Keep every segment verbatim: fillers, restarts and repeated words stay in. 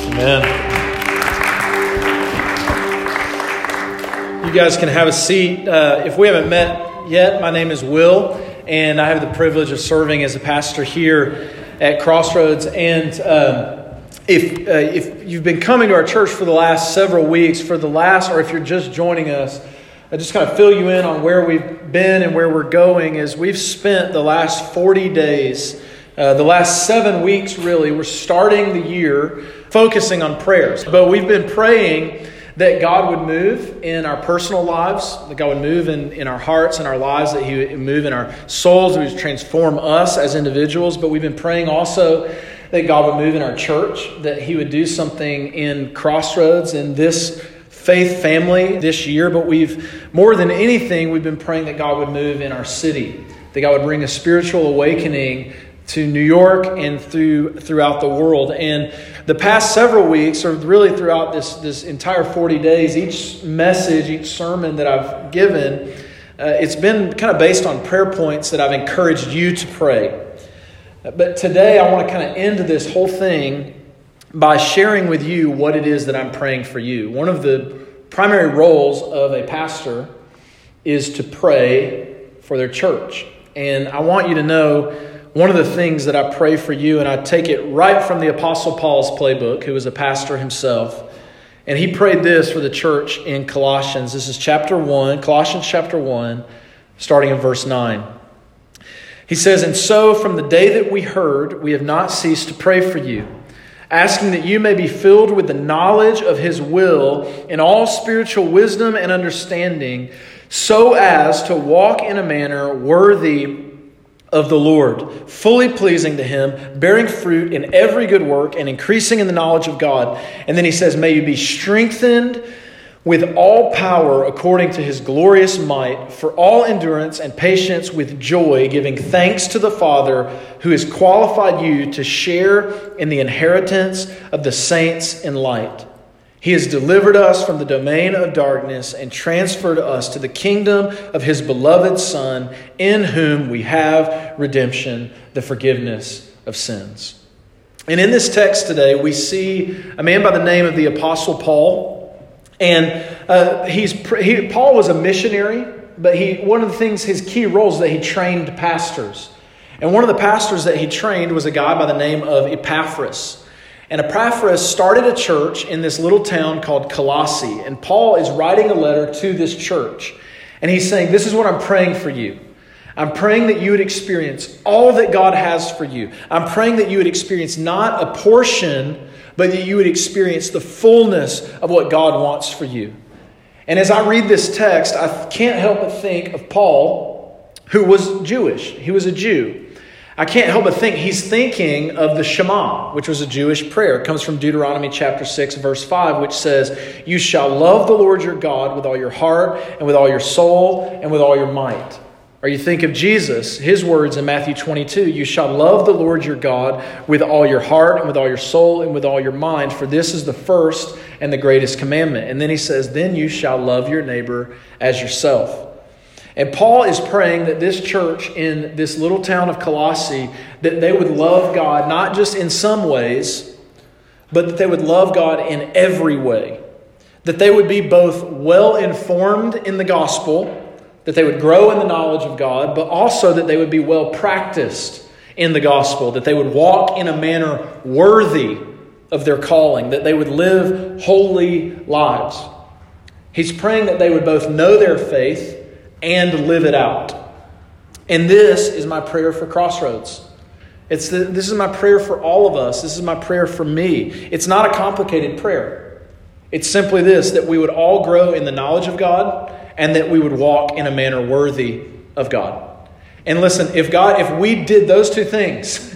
Amen. You guys can have a seat. Uh, if we haven't met yet, my name is Will, and I have the privilege of serving as a pastor here at Crossroads. And um, if uh, if you've been coming to our church for the last several weeks, for the last, or if you're just joining us, I just kind of fill you in on where we've been and where we're going. As we've spent the last forty days, uh, the last seven weeks really, we're starting the year focusing on prayers. But we've been praying that God would move in our personal lives, that God would move in, in our hearts and our lives, that He would move in our souls, that He would transform us as individuals. But we've been praying also that God would move in our church, that He would do something in Crossroads, in this faith family this year. But we've, more than anything, we've been praying that God would move in our city, that God would bring a spiritual awakening to New York and through throughout the world. And the past several weeks, or really throughout this, this entire forty days, each message, each sermon that I've given, uh, it's been kind of based on prayer points that I've encouraged you to pray. But today I want to kind of end this whole thing by sharing with you what it is that I'm praying for you. One of the primary roles of a pastor is to pray for their church. And I want you to know one of the things that I pray for you, and I take it right from the Apostle Paul's playbook, who was a pastor himself. And he prayed this for the church in Colossians. This is chapter one, Colossians chapter one, starting in verse nine. He says, "And so from the day that we heard, we have not ceased to pray for you, asking that you may be filled with the knowledge of His will in all spiritual wisdom and understanding, so as to walk in a manner worthy of the Lord, fully pleasing to Him, bearing fruit in every good work and increasing in the knowledge of God." And then he says, "May you be strengthened with all power according to His glorious might, for all endurance and patience with joy, giving thanks to the Father who has qualified you to share in the inheritance of the saints in light. He has delivered us from the domain of darkness and transferred us to the kingdom of His beloved Son, in whom we have redemption, the forgiveness of sins." And in this text today, we see a man by the name of the Apostle Paul. And uh, he's he, Paul was a missionary, but he one of the things, his key roles, is that he trained pastors. And one of the pastors that he trained was a guy by the name of Epaphras. And Epaphras started a church in this little town called Colossae. And Paul is writing a letter to this church. And he's saying, this is what I'm praying for you. I'm praying that you would experience all that God has for you. I'm praying that you would experience not a portion, but that you would experience the fullness of what God wants for you. And as I read this text, I can't help but think of Paul, who was Jewish. He was a Jew. I can't help but think he's thinking of the Shema, which was a Jewish prayer. It comes from Deuteronomy chapter six, verse five, which says, "You shall love the Lord your God with all your heart and with all your soul and with all your might." Or you think of Jesus, His words in Matthew twenty-two, "You shall love the Lord your God with all your heart and with all your soul and with all your mind, for this is the first and the greatest commandment." And then He says, "Then you shall love your neighbor as yourself." And Paul is praying that this church in this little town of Colossae, that they would love God, not just in some ways, but that they would love God in every way. That they would be both well-informed in the gospel, that they would grow in the knowledge of God, but also that they would be well-practiced in the gospel, that they would walk in a manner worthy of their calling, that they would live holy lives. He's praying that they would both know their faith and live it out. And this is my prayer for Crossroads. It's the, this is my prayer for all of us. This is my prayer for me. It's not a complicated prayer. It's simply this, that we would all grow in the knowledge of God and that we would walk in a manner worthy of God. And listen, if God, if we did those two things,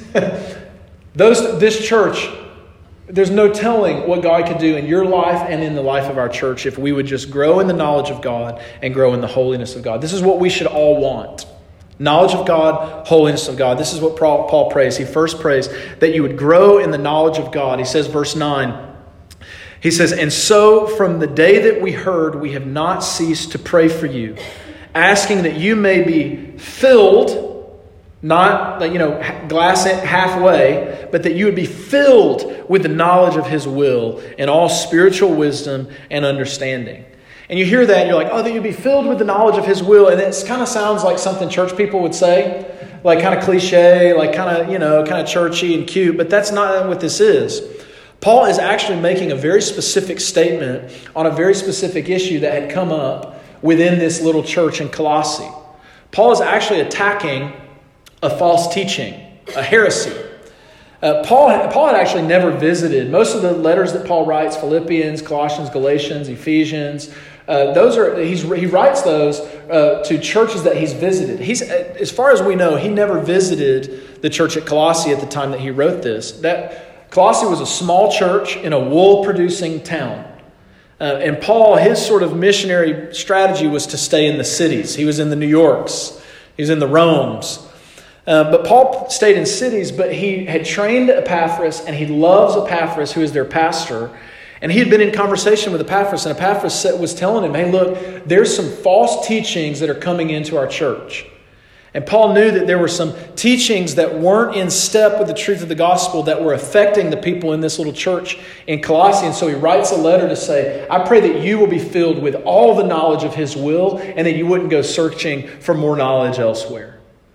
those this church, there's no telling what God could do in your life and in the life of our church if we would just grow in the knowledge of God and grow in the holiness of God. This is what we should all want. Knowledge of God, holiness of God. This is what Paul prays. He first prays that you would grow in the knowledge of God. He says, verse nine, he says, "And so from the day that we heard, we have not ceased to pray for you, asking that you may be filled," Not, like, you know, glass it halfway, but that you would be filled with the knowledge of His will and all spiritual wisdom and understanding. And you hear that and you're like, oh, that you'd be filled with the knowledge of His will. And it kind of sounds like something church people would say, like kind of cliche, like kind of, you know, kind of churchy and cute. But that's not what this is. Paul is actually making a very specific statement on a very specific issue that had come up within this little church in Colossae. Paul is actually attacking a false teaching, a heresy. Uh, Paul, Paul had actually never visited. Most of the letters that Paul writes, Philippians, Colossians, Galatians, Ephesians, uh, those are he's, he writes those uh, to churches that he's visited. He's, as far as we know, he never visited the church at Colossae at the time that he wrote this. That Colossae was a small church in a wool-producing town. Uh, and Paul, his sort of missionary strategy was to stay in the cities. He was in the New Yorks. He was in the Romes. Uh, but Paul stayed in cities, but he had trained Epaphras, and he loves Epaphras, who is their pastor. And he had been in conversation with Epaphras, and Epaphras was telling him, hey, look, there's some false teachings that are coming into our church. And Paul knew that there were some teachings that weren't in step with the truth of the gospel that were affecting the people in this little church in Colossae. And so he writes a letter to say, I pray that you will be filled with all the knowledge of His will, and that you wouldn't go searching for more knowledge elsewhere.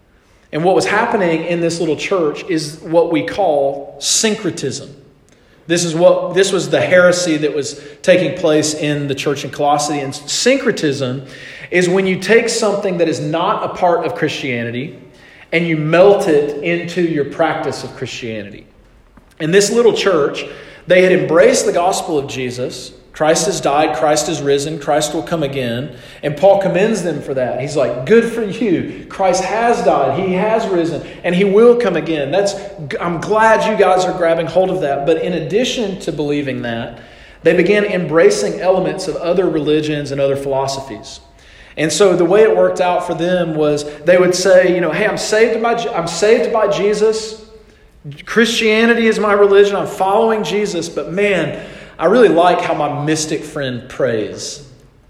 And what was happening in this little church is what we call syncretism. This is what this was the heresy that was taking place in the church in Colossae. And syncretism is when you take something that is not a part of Christianity and you melt it into your practice of Christianity. In this little church, they had embraced the gospel of Jesus. Christ has died, Christ has risen, Christ will come again. And Paul commends them for that. He's like, good for you. Christ has died, He has risen, and He will come again. That's I'm glad you guys are grabbing hold of that. But in addition to believing that, they began embracing elements of other religions and other philosophies. And so the way it worked out for them was they would say, you know, hey, I'm saved by I'm saved by Jesus. Christianity is my religion. I'm following Jesus, but man, I really like how my mystic friend prays.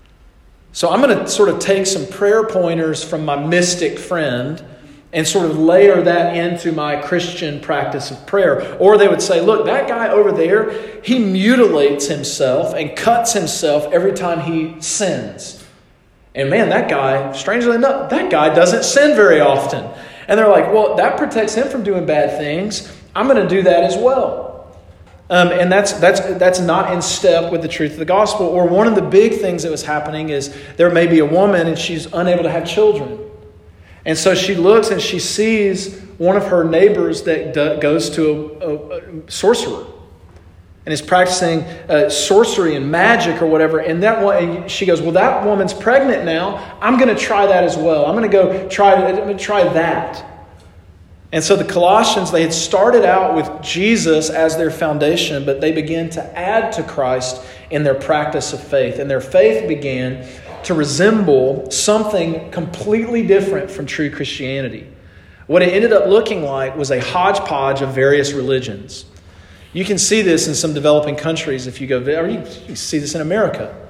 So I'm going to sort of take some prayer pointers from my mystic friend and sort of layer that into my Christian practice of prayer. Or they would say, look, that guy over there, he mutilates himself and cuts himself every time he sins. And man, that guy, strangely enough, that guy doesn't sin very often. And they're like, well, that protects him from doing bad things. I'm going to do that as well. Um, and that's that's that's not in step with the truth of the gospel. Or one of the big things that was happening is there may be a woman and she's unable to have children. And so she looks and she sees one of her neighbors that do, goes to a, a, a sorcerer and is practicing uh, sorcery and magic or whatever. And that one, and she goes, well, that woman's pregnant now. I'm going to try that as well. I'm going to go try. I'm going to try that. And so the Colossians, they had started out with Jesus as their foundation, but they began to add to Christ in their practice of faith. And their faith began to resemble something completely different from true Christianity. What it ended up looking like was a hodgepodge of various religions. You can see this in some developing countries if you go, or you can see this in America.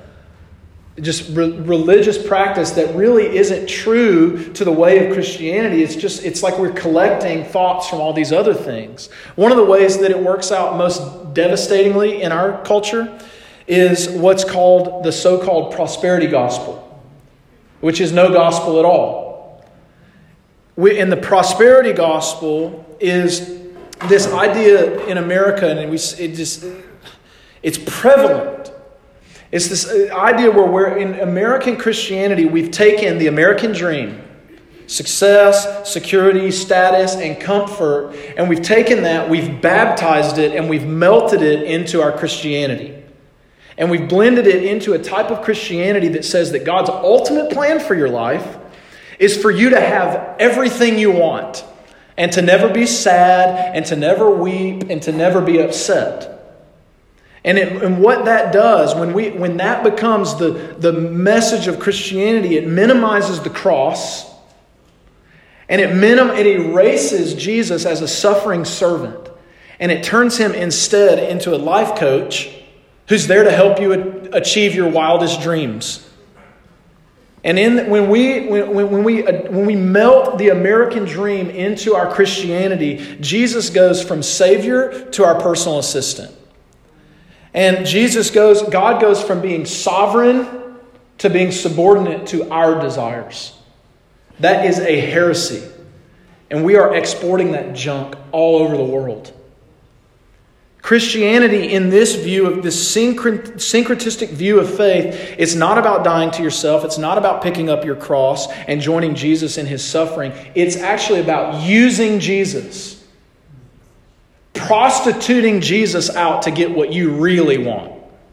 Just re- religious practice that really isn't true to the way of Christianity. It's just, it's like we're collecting thoughts from all these other things. One of the ways that it works out most devastatingly in our culture is what's called the so-called prosperity gospel, which is no gospel at all. We, and the prosperity gospel is this idea in America, and we, it just, it's prevalent. It's this idea where we're in American Christianity, we've taken the American dream, success, security, status, and comfort, and we've taken that, we've baptized it, and we've melted it into our Christianity. And we've blended it into a type of Christianity that says that God's ultimate plan for your life is for you to have everything you want, and to never be sad, and to never weep, and to never be upset. And, it, and what that does, when we when that becomes the, the message of Christianity, it minimizes the cross, and it minim, it erases Jesus as a suffering servant, and it turns Him instead into a life coach who's there to help you achieve your wildest dreams. And in when we when, when we when we melt the American dream into our Christianity, Jesus goes from Savior to our personal assistant. And Jesus goes, God goes from being sovereign to being subordinate to our desires. That is a heresy. And we are exporting that junk all over the world. Christianity, in this view of this syncretistic view of faith, it's not about dying to yourself. It's not about picking up your cross and joining Jesus in his suffering. It's actually about using Jesus, prostituting Jesus out to get what you really want.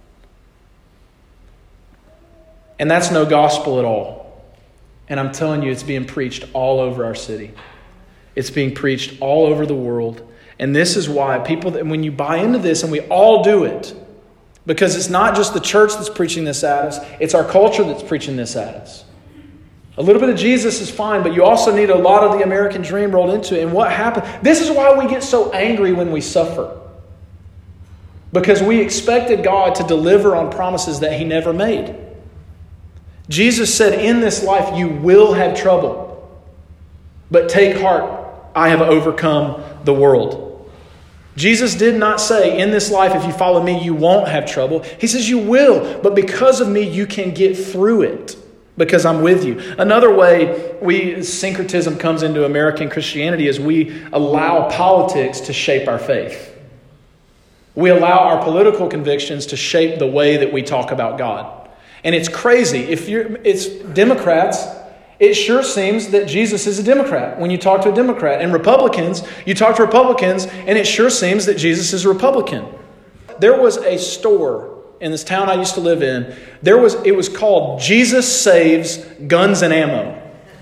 And that's no gospel at all. And I'm telling you, it's being preached all over our city. It's being preached all over the world. And this is why people, when you buy into this, and we all do it, because it's not just the church that's preaching this at us, it's our culture that's preaching this at us. A little bit of Jesus is fine, but you also need a lot of the American dream rolled into it. And what happened? This is why we get so angry when we suffer. Because we expected God to deliver on promises that he never made. Jesus said, in this life you will have trouble, but take heart, I have overcome the world. Jesus did not say, in this life, if you follow me, you won't have trouble. He says you will, but because of me, you can get through it because I'm with you. Another way we syncretism comes into American Christianity is we allow politics to shape our faith. We allow our political convictions to shape the way that we talk about God. And it's crazy. If you're, it's Democrats, it sure seems that Jesus is a Democrat when you talk to a Democrat. And Republicans, you talk to Republicans, and it sure seems that Jesus is a Republican. There was a store in this town I used to live in. There was it was called Jesus Saves Guns and Ammo.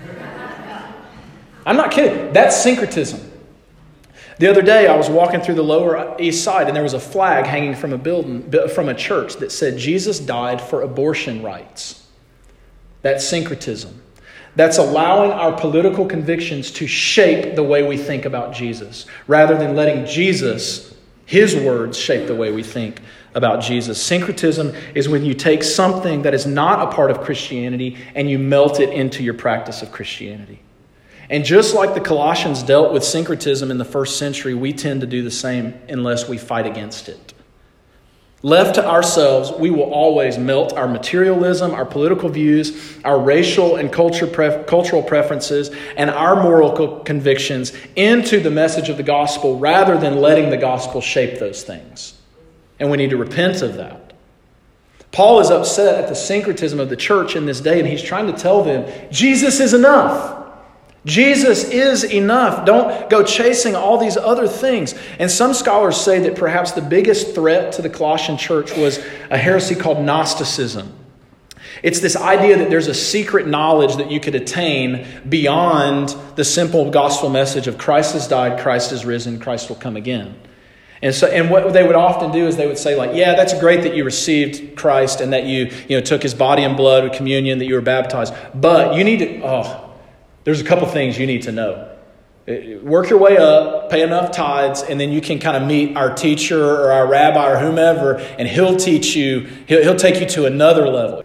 I'm not kidding. That's syncretism. The other day, I was walking through the Lower East Side, and there was a flag hanging from a building, from a church that said, Jesus died for abortion rights. That's syncretism. That's allowing our political convictions to shape the way we think about Jesus, rather than letting Jesus, his words, shape the way we think about Jesus. Syncretism is when you take something that is not a part of Christianity and you melt it into your practice of Christianity. And just like the Colossians dealt with syncretism in the first century, we tend to do the same unless we fight against it. Left to ourselves, we will always melt our materialism, our political views, our racial and culture pref- cultural preferences, and our moral co- convictions into the message of the gospel rather than letting the gospel shape those things. And we need to repent of that. Paul is upset at the syncretism of the church in this day, and he's trying to tell them, Jesus is enough. Jesus is enough. Don't go chasing all these other things. And some scholars say that perhaps the biggest threat to the Colossian church was a heresy called Gnosticism. It's this idea that there's a secret knowledge that you could attain beyond the simple gospel message of Christ has died, Christ is risen, Christ will come again. And so, and what they would often do is they would say, like, yeah, that's great that you received Christ and that you, you know, took his body and blood with communion, that you were baptized. But you need to, oh, there's a couple things you need to know. Work your way up, pay enough tithes, and then you can kind of meet our teacher or our rabbi or whomever, and he'll teach you, he'll, he'll take you to another level.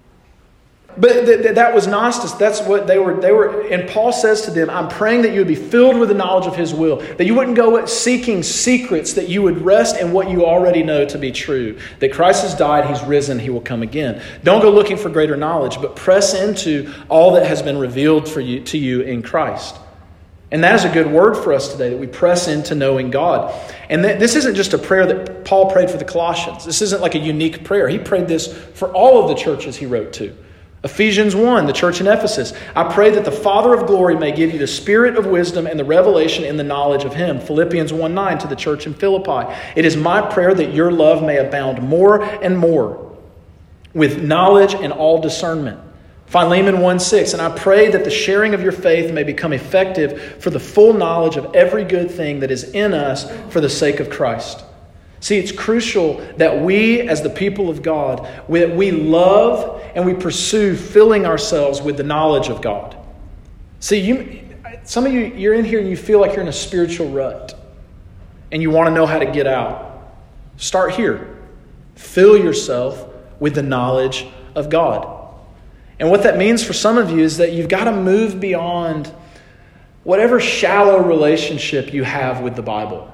But th- th- that was Gnostics. That's what they were. They were, and Paul says to them, I'm praying that you would be filled with the knowledge of his will, that you wouldn't go seeking secrets, that you would rest in what you already know to be true, that Christ has died, he's risen, he will come again. Don't go looking for greater knowledge, but press into all that has been revealed for you to you in Christ. And that is a good word for us today, that we press into knowing God. And th- this isn't just a prayer that Paul prayed for the Colossians. This isn't like a unique prayer. He prayed this for all of the churches he wrote to. Ephesians one, the church in Ephesus. I pray that the Father of glory may give you the spirit of wisdom and the revelation in the knowledge of him. Philippians one nine to the church in Philippi. It is my prayer that your love may abound more and more with knowledge and all discernment. Philemon one six, and I pray that the sharing of your faith may become effective for the full knowledge of every good thing that is in us for the sake of Christ. See, it's crucial that we, as the people of God, we, we love and we pursue filling ourselves with the knowledge of God. See, you, some of you, you're in here and you feel like you're in a spiritual rut and you want to know how to get out. Start here. Fill yourself with the knowledge of God. And what that means for some of you is that you've got to move beyond whatever shallow relationship you have with the Bible.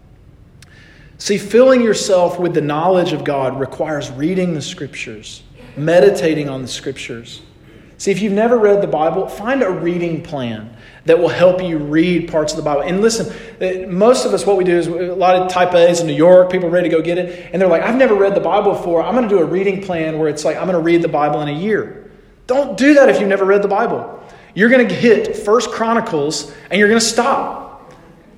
See, filling yourself with the knowledge of God requires reading the Scriptures, meditating on the Scriptures. See, if you've never read the Bible, find a reading plan that will help you read parts of the Bible. And listen, most of us, what we do is a lot of type A's in New York, people ready to go get it. And they're like, I've never read the Bible before. I'm going to do a reading plan where it's like, I'm going to read the Bible in a year. Don't do that if you've never read the Bible. You're going to hit First Chronicles and you're going to stop.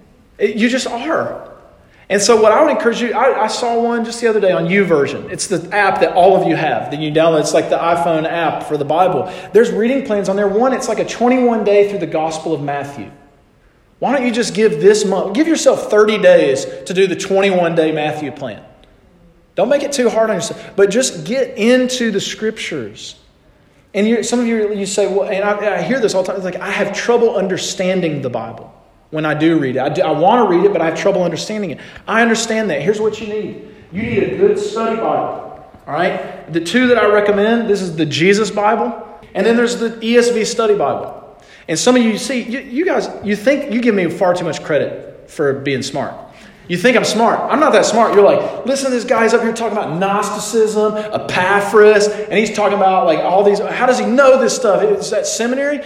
It, you just are. And so what I would encourage you, I, I saw one just the other day on YouVersion. It's the app that all of you have. That you download. It's like the iPhone app for the Bible. There's reading plans on there. One, it's like a twenty-one day through the Gospel of Matthew. Why don't you just give this month, give yourself thirty days to do the twenty-one day Matthew plan. Don't make it too hard on yourself. But just get into the Scriptures. And you, some of you, you say, well, and I, I hear this all the time. It's like, I have trouble understanding the Bible. When I do read it. I, do, I want to read it, but I have trouble understanding it. I understand that. Here's what you need. You need a good study Bible. All right? The two that I recommend, this is the Jesus Bible, and then there's the E S V Study Bible. And some of you see, you, you guys, you think you give me far too much credit for being smart. You think I'm smart. I'm not that smart. You're like, listen to this guy's up here talking about Gnosticism, Epaphras, and he's talking about like all these. How does he know this stuff? Is that seminary?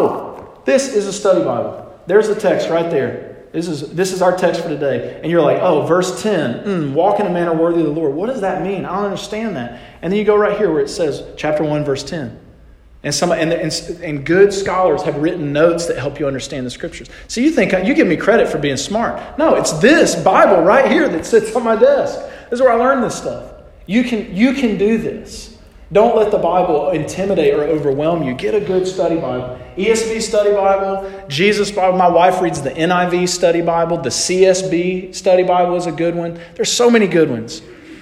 No. This is a study Bible. There's the text right there. This is this is our text for today. And you're like, oh, verse ten, mm, walk in a manner worthy of the Lord. What does that mean? I don't understand that. And then you go right here where it says, chapter one, verse ten. And some and, and, and good scholars have written notes that help you understand the Scriptures. So you think, you give me credit for being smart. No, it's this Bible right here that sits on my desk. This is where I learned this stuff. You can, you can do this. Don't let the Bible intimidate or overwhelm you. Get a good study Bible. E S V Study Bible, Jesus Bible. My wife reads the N I V Study Bible. The C S B Study Bible is a good one. There's so many good ones.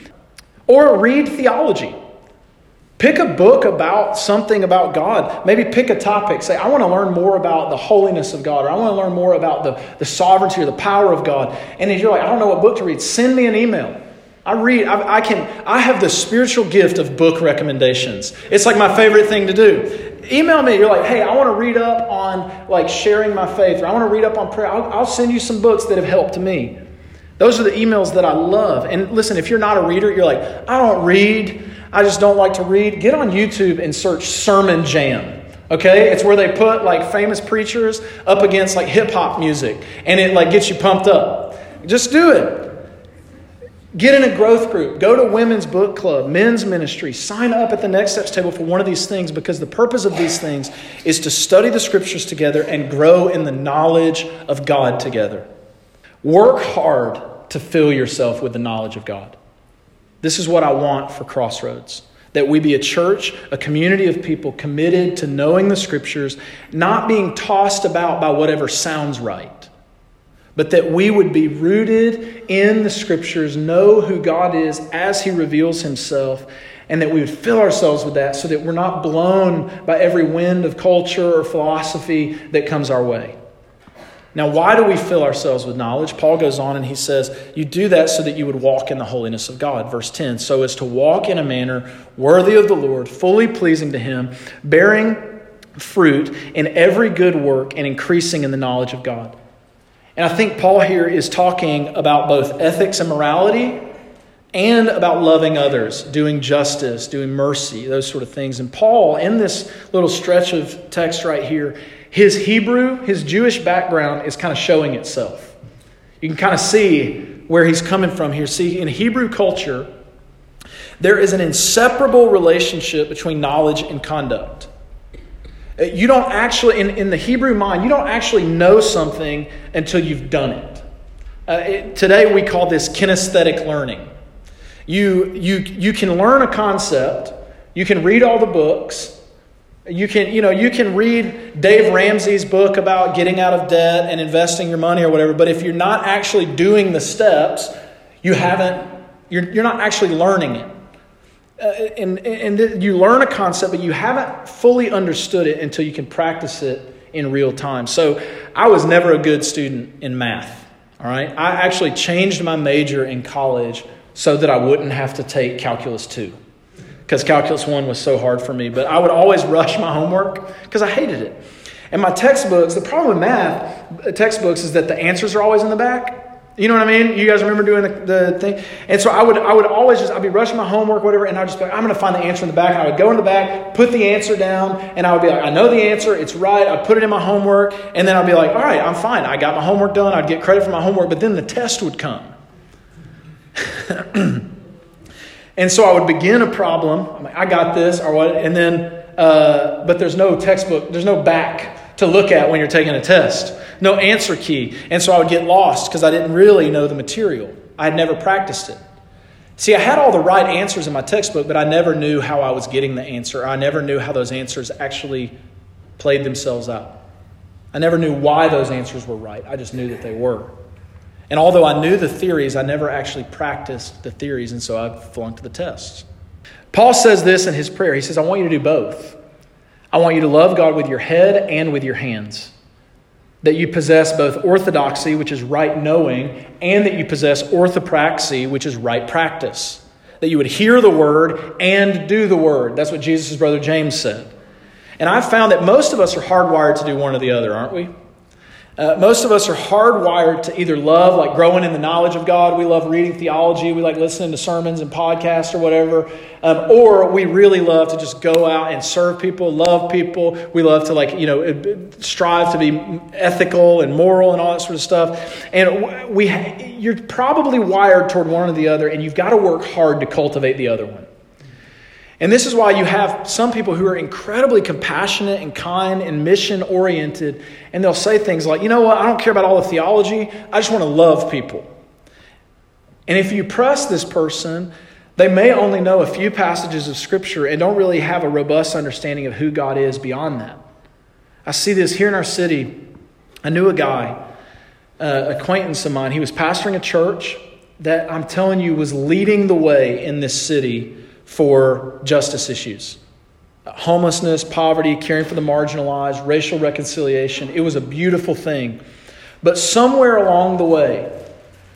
Or read theology. Pick a book about something about God. Maybe pick a topic. Say, I want to learn more about the holiness of God. Or I want to learn more about the, the sovereignty or the power of God. And if you're like, I don't know what book to read, send me an email. I read, I, I can, I have the spiritual gift of book recommendations. It's like my favorite thing to do. Email me. You're like, hey, I want to read up on like sharing my faith, or I want to read up on prayer. I'll, I'll send you some books that have helped me. Those are the emails that I love. And listen, if you're not a reader, you're like, I don't read. I just don't like to read. Get on YouTube and search Sermon Jam. Okay? It's where they put like famous preachers up against like hip hop music, and it like gets you pumped up. Just do it. Get in a growth group. Go to women's book club, men's ministry. Sign up at the Next Steps table for one of these things, because the purpose of these things is to study the Scriptures together and grow in the knowledge of God together. Work hard to fill yourself with the knowledge of God. This is what I want for Crossroads. That we be a church, a community of people committed to knowing the Scriptures, not being tossed about by whatever sounds right. But that we would be rooted in the Scriptures, know who God is as He reveals Himself, and that we would fill ourselves with that so that we're not blown by every wind of culture or philosophy that comes our way. Now, why do we fill ourselves with knowledge? Paul goes on and he says, you do that so that you would walk in the holiness of God. Verse ten, so as to walk in a manner worthy of the Lord, fully pleasing to Him, bearing fruit in every good work and increasing in the knowledge of God. And I think Paul here is talking about both ethics and morality and about loving others, doing justice, doing mercy, those sort of things. And Paul, in this little stretch of text right here, his Hebrew, his Jewish background is kind of showing itself. You can kind of see where he's coming from here. See, in Hebrew culture, there is an inseparable relationship between knowledge and conduct. You don't actually, in, in the Hebrew mind, you don't actually know something until you've done it. Uh, it. Today we call this kinesthetic learning. You, you, you can learn a concept, you can read all the books, you can, you know, you can read Dave Ramsey's book about getting out of debt and investing your money or whatever, but if you're not actually doing the steps, you haven't, you're, you're not actually learning it. Uh, and and you learn a concept, but you haven't fully understood it until you can practice it in real time. So I was never a good student in math. All right, I actually changed my major in college so that I wouldn't have to take Calculus two, because Calculus one was so hard for me. But I would always rush my homework because I hated it. And my textbooks, the problem with math textbooks is that the answers are always in the back. You know what I mean? You guys remember doing the, the thing? And so I would I would always just, I'd be rushing my homework, whatever, and I'd just be like, I'm going to find the answer in the back. And I would go in the back, put the answer down, and I would be like, I know the answer, it's right. I'd put it in my homework, and then I'd be like, all right, I'm fine. I got my homework done. I'd get credit for my homework, but then the test would come. And so I would begin a problem. I'm like, I got this, or what? And then, uh, but there's no textbook, there's no back to look at when you're taking a test. No answer key. And so I would get lost because I didn't really know the material. I had never practiced it. See, I had all the right answers in my textbook, but I never knew how I was getting the answer. I never knew how those answers actually played themselves out. I never knew why those answers were right. I just knew that they were. And although I knew the theories, I never actually practiced the theories, and so I flunked the tests. Paul says this in his prayer. He says, I want you to do both. I want you to love God with your head and with your hands. That you possess both orthodoxy, which is right knowing, and that you possess orthopraxy, which is right practice. That you would hear the word and do the word. That's what Jesus' brother James said. And I've found that most of us are hardwired to do one or the other, aren't we? Uh, most of us are hardwired to either love, like growing in the knowledge of God. We love reading theology. We like listening to sermons and podcasts or whatever. Um, or we really love to just go out and serve people, love people. We love to like, you know, strive to be ethical and moral and all that sort of stuff. And we, you're probably wired toward one or the other, and you've got to work hard to cultivate the other one. And this is why you have some people who are incredibly compassionate and kind and mission-oriented, and they'll say things like, you know what, I don't care about all the theology, I just want to love people. And if you press this person, they may only know a few passages of Scripture and don't really have a robust understanding of who God is beyond that. I see this here in our city. I knew a guy, an acquaintance of mine, he was pastoring a church that I'm telling you was leading the way in this city for justice issues. Homelessness, poverty, caring for the marginalized, racial reconciliation. It was a beautiful thing. But somewhere along the way,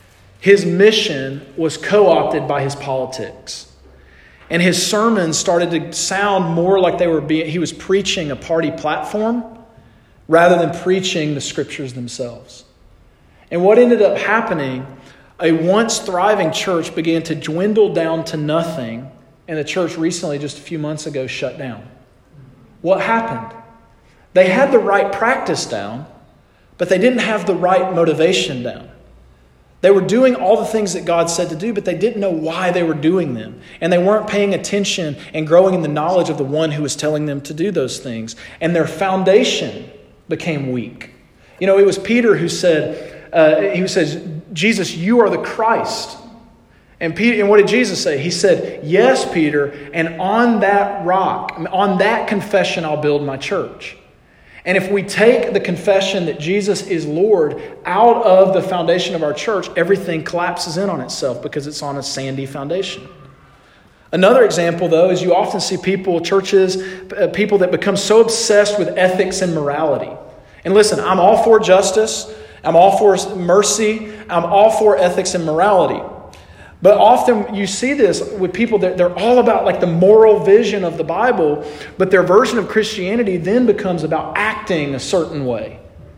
his mission was co-opted by his politics. And his sermons started to sound more like they were being, he was preaching a party platform rather than preaching the Scriptures themselves. And what ended up happening, a once thriving church began to dwindle down to nothing. And the church recently, just a few months ago, shut down. What happened? They had the right practice down, but they didn't have the right motivation down. They were doing all the things that God said to do, but they didn't know why they were doing them. And they weren't paying attention and growing in the knowledge of the one who was telling them to do those things. And their foundation became weak. You know, it was Peter who said, uh, he says, Jesus, you are the Christ. And Peter, and what did Jesus say? He said, yes, Peter, and on that rock, on that confession, I'll build my church. And if we take the confession that Jesus is Lord out of the foundation of our church, everything collapses in on itself because it's on a sandy foundation. Another example, though, is you often see people, churches, people that become so obsessed with ethics and morality. And listen, I'm all for justice. I'm all for mercy. I'm all for ethics and morality. But often you see this with people that they're all about like the moral vision of the Bible, but their version of Christianity then becomes about acting a certain way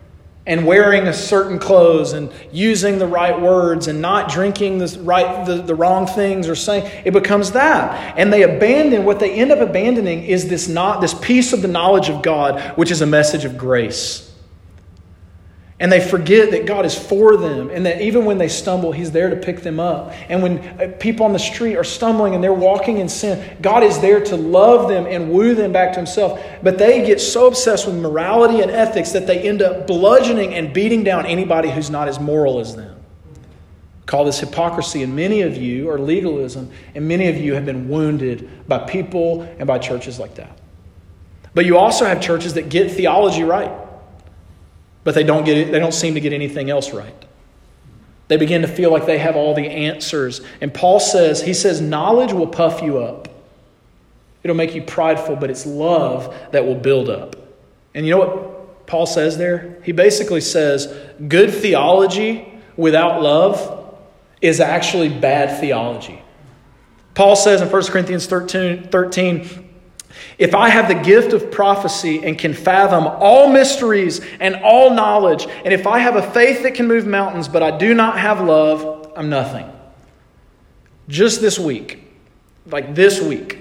and wearing a certain clothes and using the right words and not drinking the right the, the wrong things or saying it becomes that. And they abandon what they end up abandoning is this not this piece of the knowledge of God, which is a message of grace. And they forget that God is for them and that even when they stumble, He's there to pick them up. And when people on the street are stumbling and they're walking in sin, God is there to love them and woo them back to Himself. But they get so obsessed with morality and ethics that they end up bludgeoning and beating down anybody who's not as moral as them. Call this hypocrisy, and many of you are legalism, and many of you have been wounded by people and by churches like that. But you also have churches that get theology right. But they don't get it, they don't seem to get anything else right. They begin to feel like they have all the answers. And Paul says, he says, knowledge will puff you up. It'll make you prideful, but it's love that will build up. And you know what Paul says there? He basically says, good theology without love is actually bad theology. Paul says in First Corinthians thirteen, if I have the gift of prophecy and can fathom all mysteries and all knowledge, and if I have a faith that can move mountains, but I do not have love, I'm nothing. Just this week, like this week,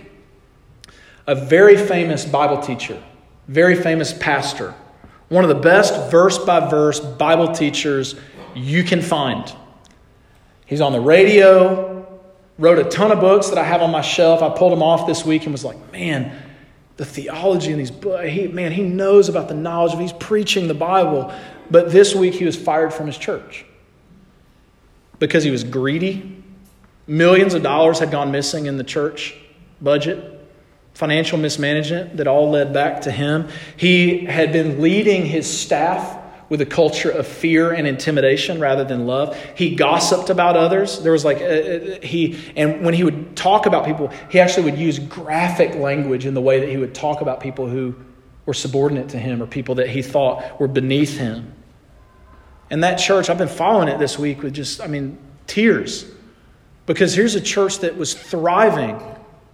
a very famous Bible teacher, very famous pastor, one of the best verse-by-verse Bible teachers you can find. He's on the radio, wrote a ton of books that I have on my shelf. I pulled them off this week and was like, man, the theology in these books, he, man, he knows about the knowledge of, he's preaching the Bible. But this week he was fired from his church because he was greedy. Millions of dollars had gone missing in the church budget. Financial mismanagement that all led back to him. He had been leading his staff with a culture of fear and intimidation rather than love. He gossiped about others. There was like uh, he, and when he would talk about people, he actually would use graphic language in the way that he would talk about people who were subordinate to him or people that he thought were beneath him. And that church, I've been following it this week with just, I mean, tears. Because here's a church that was thriving.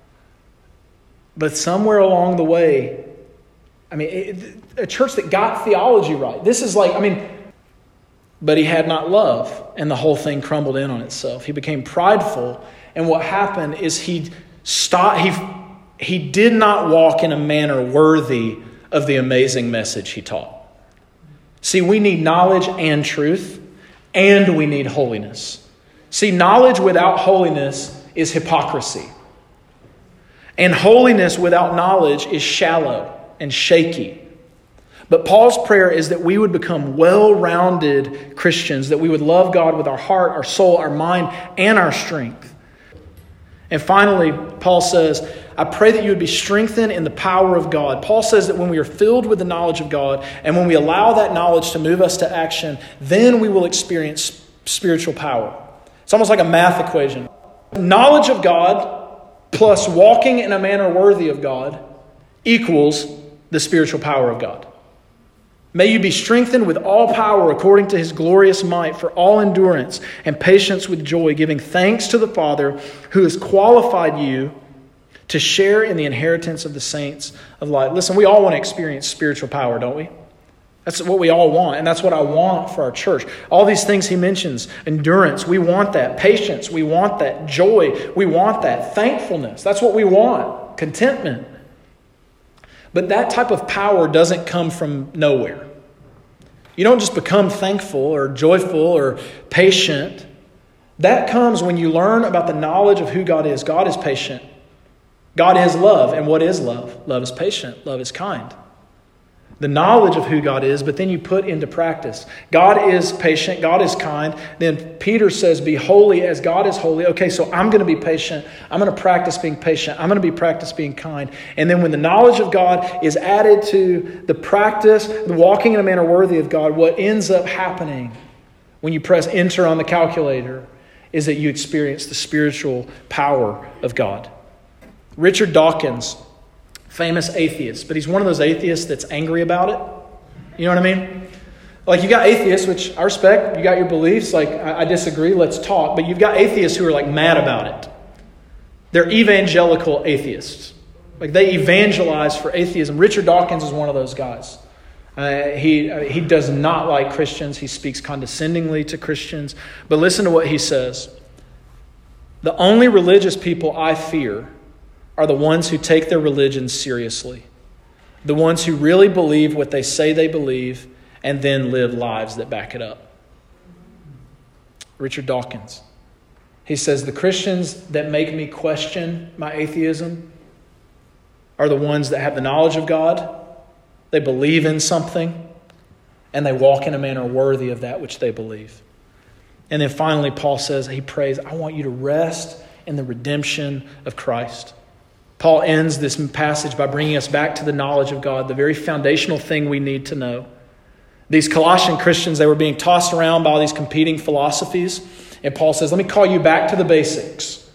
But somewhere along the way, I mean, it, a church that got theology right. This is like, I mean, but he had not love, and the whole thing crumbled in on itself. He became prideful, and what happened is he stopped. He he did not walk in a manner worthy of the amazing message he taught. See, we need knowledge and truth, and we need holiness. See, knowledge without holiness is hypocrisy. And holiness without knowledge is shallow and shaky. But Paul's prayer is that we would become well-rounded Christians, that we would love God with our heart, our soul, our mind, and our strength. And finally, Paul says, I pray that you would be strengthened in the power of God. Paul says that when we are filled with the knowledge of God, and when we allow that knowledge to move us to action, then we will experience spiritual power. It's almost like a math equation. Knowledge of God plus walking in a manner worthy of God equals the spiritual power of God. May you be strengthened with all power according to his glorious might for all endurance and patience with joy, giving thanks to the Father who has qualified you to share in the inheritance of the saints of light. Listen, we all want to experience spiritual power, don't we? That's what we all want, and that's what I want for our church. All these things he mentions, endurance, we want that. Patience, we want that. Joy, we want that. Thankfulness, that's what we want. Contentment. But that type of power doesn't come from nowhere. You don't just become thankful or joyful or patient. That comes when you learn about the knowledge of who God is. God is patient. God is love. And what is love? Love is patient. Love is kind. The knowledge of who God is, but then you put into practice. God is patient. God is kind. Then Peter says, be holy as God is holy. Okay, so I'm going to be patient. I'm going to practice being patient. I'm going to be practice being kind. And then when the knowledge of God is added to the practice, the walking in a manner worthy of God, what ends up happening when you press enter on the calculator is that you experience the spiritual power of God. Richard Dawkins, famous atheist, but he's one of those atheists that's angry about it. You know what I mean? Like, you got atheists, which I respect. You got your beliefs. Like, I, I disagree. Let's talk. But you've got atheists who are like mad about it. They're evangelical atheists. Like, they evangelize for atheism. Richard Dawkins is one of those guys. Uh, he uh, he does not like Christians. He speaks condescendingly to Christians. But listen to what he says. The only religious people I fear are the ones who take their religion seriously. The ones who really believe what they say they believe and then live lives that back it up. Richard Dawkins. He says, the Christians that make me question my atheism are the ones that have the knowledge of God, they believe in something, and they walk in a manner worthy of that which they believe. And then finally, Paul says, he prays, I want you to rest in the redemption of Christ. Paul ends this passage by bringing us back to the knowledge of God, the very foundational thing we need to know. These Colossian Christians, they were being tossed around by all these competing philosophies. And Paul says, let me call you back to the basics.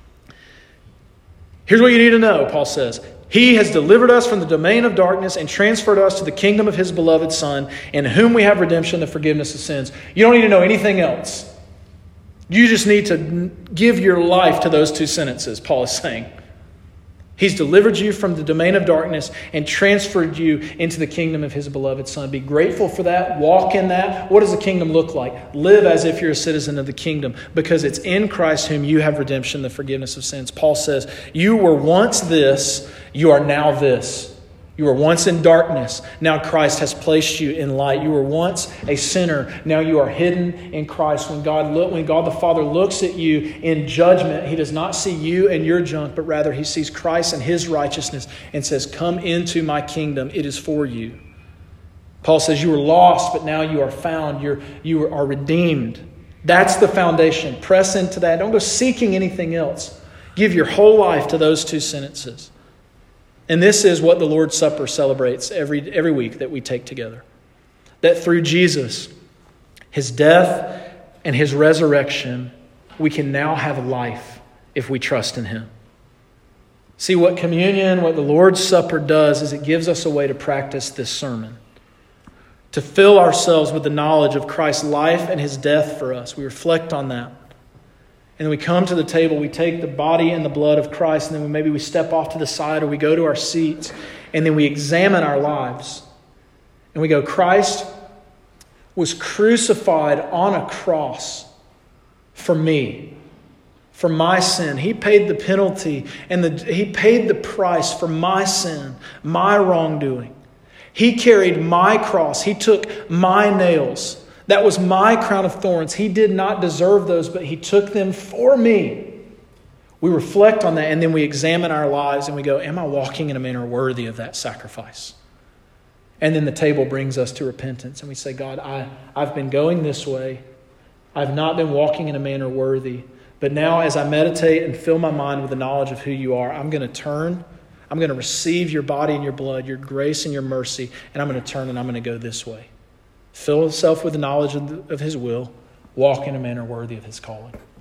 Here's what you need to know, Paul says. He has delivered us from the domain of darkness and transferred us to the kingdom of his beloved Son, in whom we have redemption, the forgiveness of sins. You don't need to know anything else. You just need to give your life to those two sentences, Paul is saying. He's delivered you from the domain of darkness and transferred you into the kingdom of His beloved Son. Be grateful for that. Walk in that. What does the kingdom look like? Live as if you're a citizen of the kingdom, because it's in Christ whom you have redemption, the forgiveness of sins. Paul says, you were once this, you are now this. You were once in darkness. Now Christ has placed you in light. You were once a sinner. Now you are hidden in Christ. When God look, when God the Father looks at you in judgment, He does not see you and your junk, but rather He sees Christ and His righteousness and says, come into my kingdom. It is for you. Paul says you were lost, but now you are found. You're, you are redeemed. That's the foundation. Press into that. Don't go seeking anything else. Give your whole life to those two sentences. And this is what the Lord's Supper celebrates every, every week that we take together. That through Jesus, His death and His resurrection, we can now have life if we trust in Him. See, what communion, what the Lord's Supper does is it gives us a way to practice this sermon. To fill ourselves with the knowledge of Christ's life and His death for us. We reflect on that. And then we come to the table, we take the body and the blood of Christ, and then we, maybe we step off to the side or we go to our seats, and then we examine our lives. And we go, Christ was crucified on a cross for me, for my sin. He paid the penalty and the, He paid the price for my sin, my wrongdoing. He carried my cross. He took my nails. That was my crown of thorns. He did not deserve those, but He took them for me. We reflect on that, and then we examine our lives and we go, am I walking in a manner worthy of that sacrifice? And then the table brings us to repentance, and we say, God, I, I've been going this way. I've not been walking in a manner worthy. But now as I meditate and fill my mind with the knowledge of who You are, I'm going to turn. I'm going to receive Your body and Your blood, Your grace and Your mercy, and I'm going to turn and I'm going to go this way. Fill yourself with the knowledge of, the, of His will. Walk in a manner worthy of His calling.